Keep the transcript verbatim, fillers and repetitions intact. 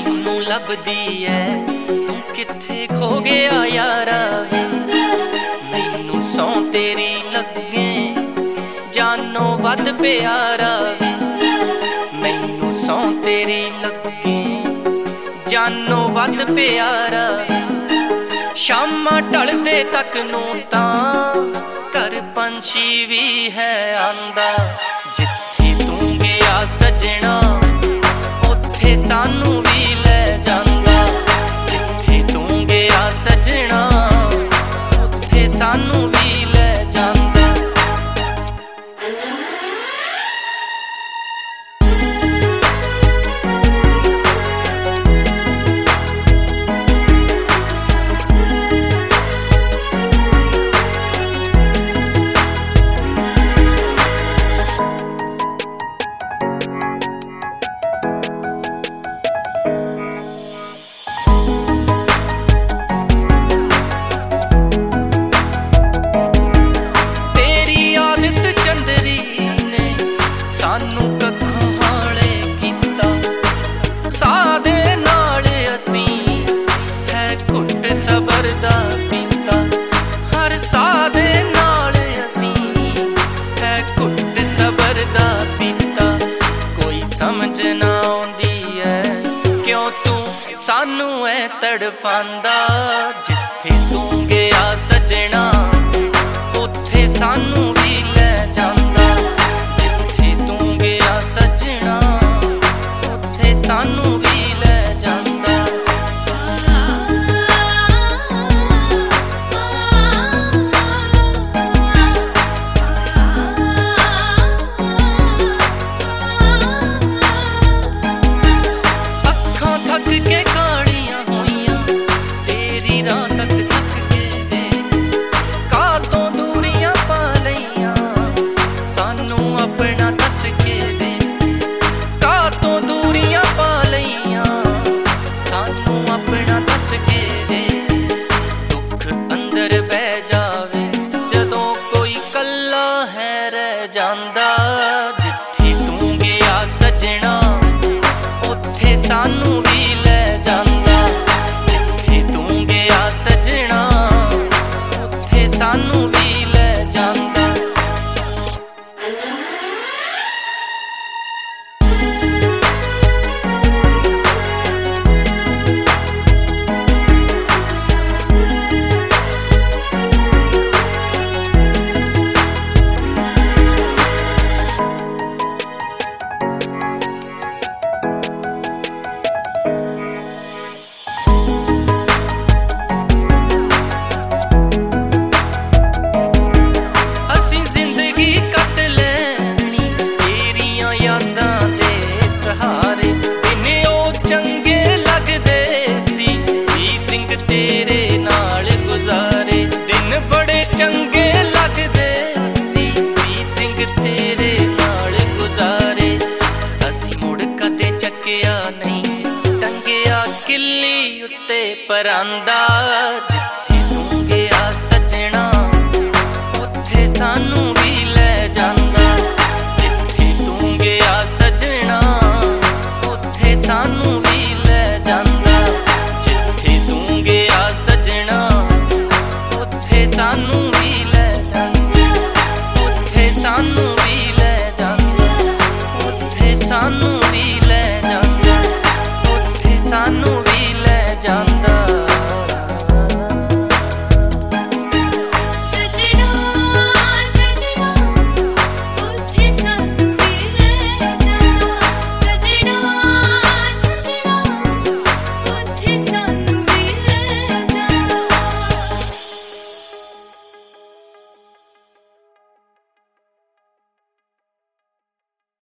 मैनू लभदी है तू किथे खो गया यारा वे। मैनू सौ तेरी लगे जानो वध प्यारा वे। मैनू सौ तेरी लगे जानो वध प्यारा वे। शामा ढलदे तक नूं तां घर पंछी भी है आंदा। जिथे तू गया सजना उत्थे सानू भी ले जांदा। जिथे तू गया सजना उत्थे सानू भी ले जांदा। सानू कखों हाले कीता साह दे नाल असी है घुट सबर दा पीता। हर साह दे नाल असी है घुट सबर दा पीता। कोई समझ ना आउंदी है क्यों तू सानू ऐ तड़फांदा। जिथे तू गया सजना उत्थे सानू भी ले जांदा। सजना उत्थे सानू भी ले जांदा। अखां थक के कालियां होइयां तेरी राह तक थक के वे। कातों दूरियां पा लईयां सानू अपना दस के वे। कातों दूरियां पा लईयां सानू अपना दस के वे। दुख अंदर बह जावे जदों कोई कल्ला है रह जांदा। जिथे तू गया सजना उत्थे सानू भी ले जांदा। जिथे तू गया सजना उत्थे सानू भी ले जांदा। तेरे नाल गुजारे दिन बड़े चंगे लगदे सी। वी सिंह तेरे नाल गुजारे असी मुड़ कदे चक्किया नहीं टंगिया किल्ली उत्ते परांदा।